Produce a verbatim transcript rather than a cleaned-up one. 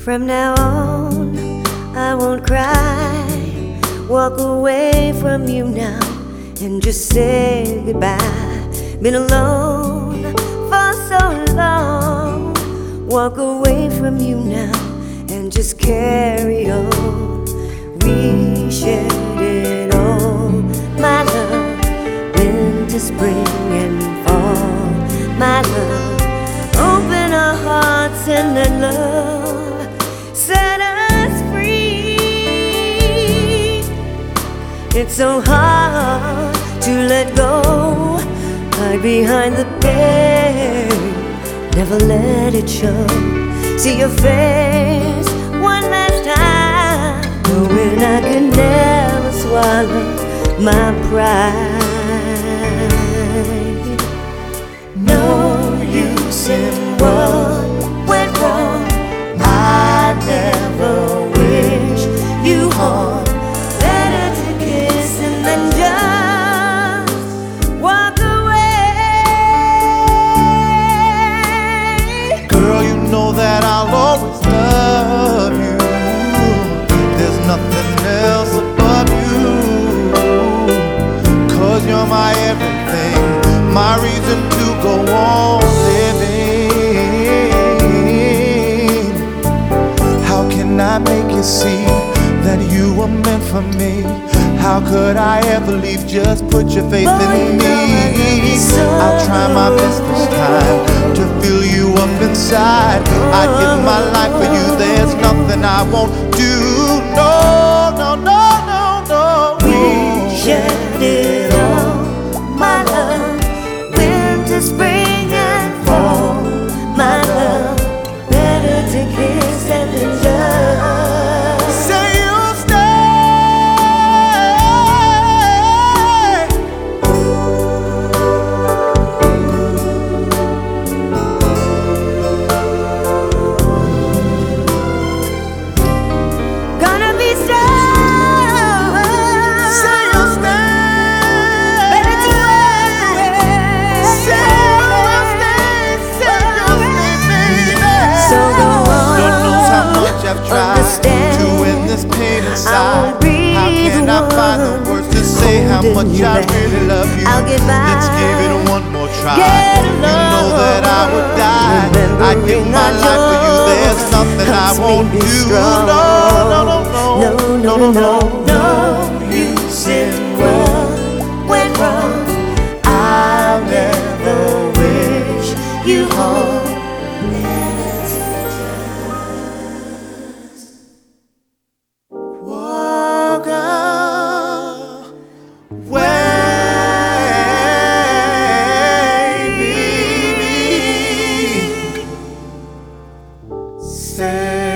From now on, I won't cry. Walk away from you now and just say goodbye. Been alone for so long. Walk away from you now and just carry on. We shared it all, my love. Winter, spring, and fall, my love. Open our hearts and let love set us free. It's so hard to let go, hide behind the pain, never let it show. See your face one last time, knowing I could never swallow my pride. No use in what went wrong. I never wish you harm. Better to kiss and then just walk away. Girl, you know that I'll always love you. There's nothing else above you. Cause you're my everything, my reason to go on living. How can I make you see that you were meant for me? How could I ever leave? Just put your faith in me. I'll try my best this time to fill you up inside. I'd give my life for you, there's nothing I won't do. No, no, no, no, no. We shared it all, my love. Winter, spring, and fall, my love. Better to kiss and to just say you'll stay. Gonna be strong. Say you'll stay. Better to walk away. Say you'll stay. Say you'll stay, baby. So go on. Lord knows how much I've tried Understand. to end this pain I inside. won't be How can the I find the one words to say how holding much you I back. really love you? I'll get by. Let's give it one more try. Get You know that I would die. I'd give my life for you. There's nothing I won't do. No, no, no, no, no, no, no, no, no use in what went wrong. I'll never wish you harm. walk away, baby. Say